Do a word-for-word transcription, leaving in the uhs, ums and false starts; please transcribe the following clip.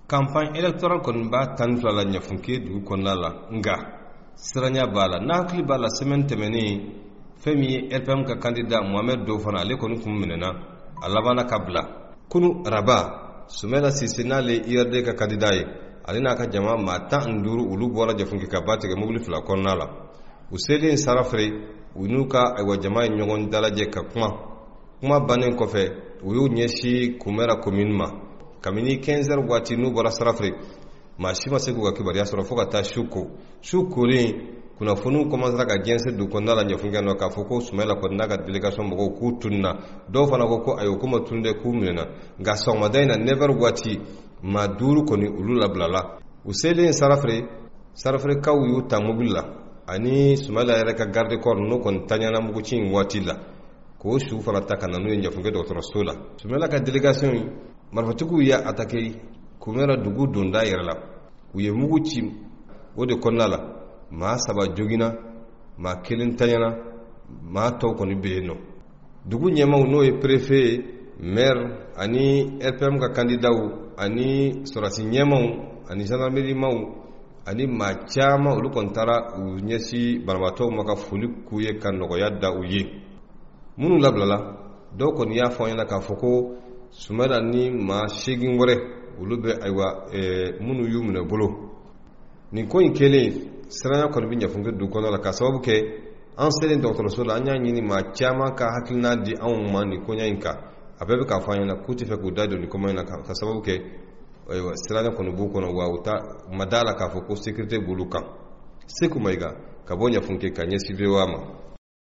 campagne électorale kon ba tan fla la nyafunke du kon la la nga siranya bala nakli bala semaine temeni femi R P M ka candidat Mohamed Dofana le kon kum menena alabana kabla kunu raba sumela sisina le I R D ka candidat ye alina ka jama ma tan nduru ulu bora jafunke ka batige mobile fla kon la useli sarafre unuka aywa jama nyogon dalaje ka kuma kuma banen kofe uyu nyeshi kumera commune ma kamini quinze heures wati nu bora sarafre ma shima segu ga kibari asoro foka ta shuko shukuri kuna funu commencera ka gense du konna la nyafunga no ka foko sumela ko naga delegation mo ko tunna do fana ko ko ayo kuma tunde ku minena ga soma daina never wati ma duru koni ulula blala useli sarafre sarafre ka uyu ta mobila ani sumala yɛrɛ ka garde corps no kon tanyana mugu cin wati la ko su fana ta kana no nyafunge dɔgɔtɔrɔso la sumala ka délégation marfatiku ya attaqué kumera dugu donda yɛrɛ la u ye mugu ci o de kɔnɔna la maa saba jogina maa kelen tanyana maa tɔw kɔni bɛ yen nɔ dugu ɲɛmaw n'o ye préfet maire ani R P M ka candidat ani sɔrɔsi ɲɛmaw ani gendarmerie maw ani maa caman olu kɔni taara u ɲɛsi banabaatɔw ma ka foli k'u ye ka nɔgɔya da u ye minnu labilala dɔw kɔni y'a fɔ an ɲɛna k'a fɔ ko sumala ni maa seegin wɛrɛ olu bɛ ayiwa minnu y'u minɛ bolo nin ko in kelen siranya kɔni bɛ ɲɛfunke du kɔnɔ la ka sababu kɛ an selen dɔgɔtɔrɔso la an y'a ɲini maa caman ka hakilina di anw ma nin koɲa in kan a bɛɛ bɛ k'a fɔ an ɲɛna k'u tɛ fɛ k'u da don nin kɔma in na ka sababu kɛ ayiwa siranya kɔni b'u kɔnɔ wa u ta ma da la k'a fɔ ko sécurité b'olu kan Seku Mayiga ka bɔ ɲɛfunke ka ɲɛsin V O A ma